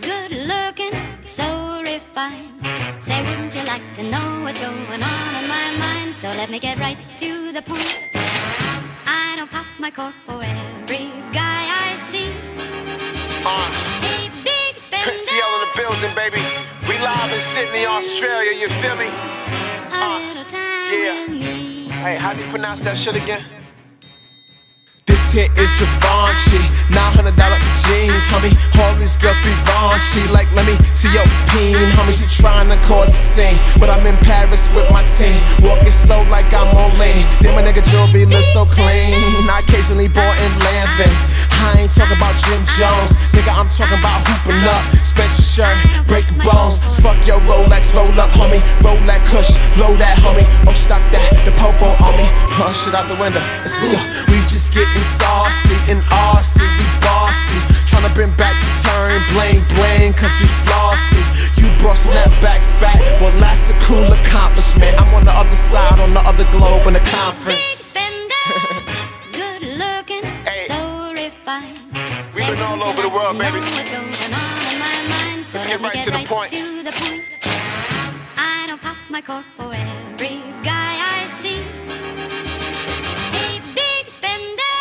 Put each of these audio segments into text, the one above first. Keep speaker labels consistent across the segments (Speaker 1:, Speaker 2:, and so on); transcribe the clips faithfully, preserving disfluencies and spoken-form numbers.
Speaker 1: good looking, so refined. Say, wouldn't you like to know what's going on in my mind? So let me get right to the point. I don't pop my cork for every guy I see.
Speaker 2: Uh,
Speaker 1: Hey, big spender,
Speaker 2: Prince T L in the building, baby. We live in Sydney, Australia, you feel me?
Speaker 1: a little time
Speaker 2: yeah.
Speaker 1: with me.
Speaker 2: Hey, how do you pronounce that shit again?
Speaker 3: This hit is Givenchy, nine hundred dollar jeans, homie. All these girls be raunchy, like let me see your peen, homie. She tryna cause a scene, but I'm in Paris with my team, walking slow like I'm on lean. Then my nigga jewelry look so clean. I occasionally born in Lanvin. I ain't talking about Jim Jones, nigga. I'm talking about hooping up, Spencer shirt, breaking bones. Fuck your Rolex, roll up, homie. Roll that Kush, blow that, homie. Oh, stop that, the popo on me. Oh, shit out the window. Let's see ya. We just getting saucy in R C, we bossy. Tryna bring back the turn, bling bling, cause we flossy. You brought snapbacks back, well that's a cool accomplishment. I'm on the other side, on the other globe in the
Speaker 1: Big
Speaker 3: conference.
Speaker 1: spender, good looking,
Speaker 2: Hey.
Speaker 1: so refined.
Speaker 2: We've been all over the world, baby.
Speaker 1: Know what's going on in my mind, so
Speaker 2: Let's
Speaker 1: let
Speaker 2: get
Speaker 1: me
Speaker 2: right
Speaker 1: get
Speaker 2: to the
Speaker 1: right
Speaker 2: point.
Speaker 1: to the point. I don't pop my cork for every guy I see. Hey, big spender,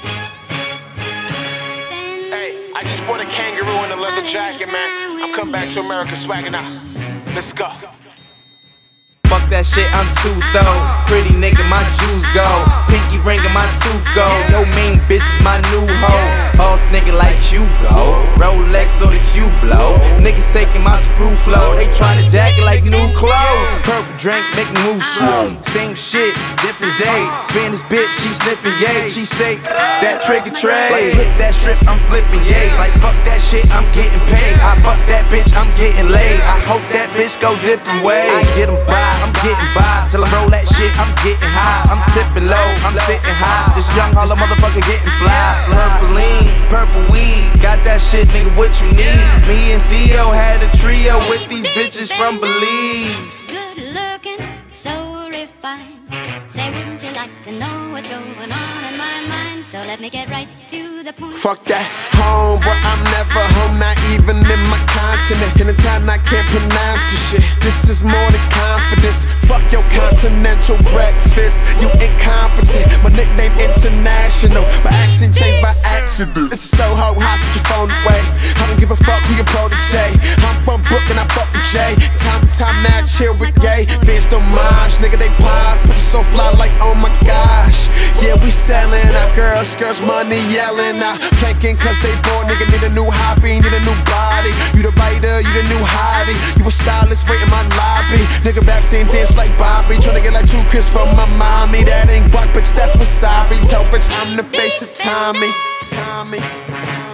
Speaker 1: spender.
Speaker 2: Hey, I just bought a kangaroo in a leather jacket, man. I'm coming back to America swagging out. Let's go.
Speaker 4: Fuck that shit, I'm too though. Pretty nigga, my jewels go. Pinky ring and my tooth go. Yo, main bitch is my new hoe. Boss nigga like Hugo. Rolex or the Hublot. Niggas taking my screw flow. They tryna jack it like new clothes. Purple drink, make me move slow. Same shit, different day. Spanish bitch, she sniffing yay. She say that trigger tray. Like hit that strip, I'm flipping yay. Like fuck that shit, I'm getting paid. I fuck that bitch, I'm getting laid. I hope that bitch go different ways. I get 'em by. I'm getting by, till I roll that shit, I'm getting high. I'm tipping low, I'm sitting high. This young holla motherfucker getting fly. Purple lean, purple weed, got that shit, nigga, what you need? Me and Theo had a trio with these bitches from Belize.
Speaker 1: Good looking, so refined. Say, wouldn't you like to know what's going on in my mind? So let me get right to the point.
Speaker 3: Fuck that home, but I'm never home, not even in my continent. In a time I can't pronounce this shit. This is more than confidence. Fuck your continental breakfast, you incompetent. My nickname international, my accent changed by accident. This is Soho House, put your phone away. I don't give a fuck who your protege. I'm from Brooklyn, I fuck with Jay. Time to time now, chill with gay. Vince don't mind, nigga they pause, but you so fly like oh my gosh. Yeah, we selling our girls, girls money yelling out, planking cause they bored. Nigga need a new hobby, need a new body. You the writer, you the new hottie. You a stylist, wait in my lobby. Nigga rap scene dance like Bobby, tryna get like two Chris from my mommy. That ain't guac, bitch, that's wasabi. Tell bitch I'm the face of Tommy. Tommy.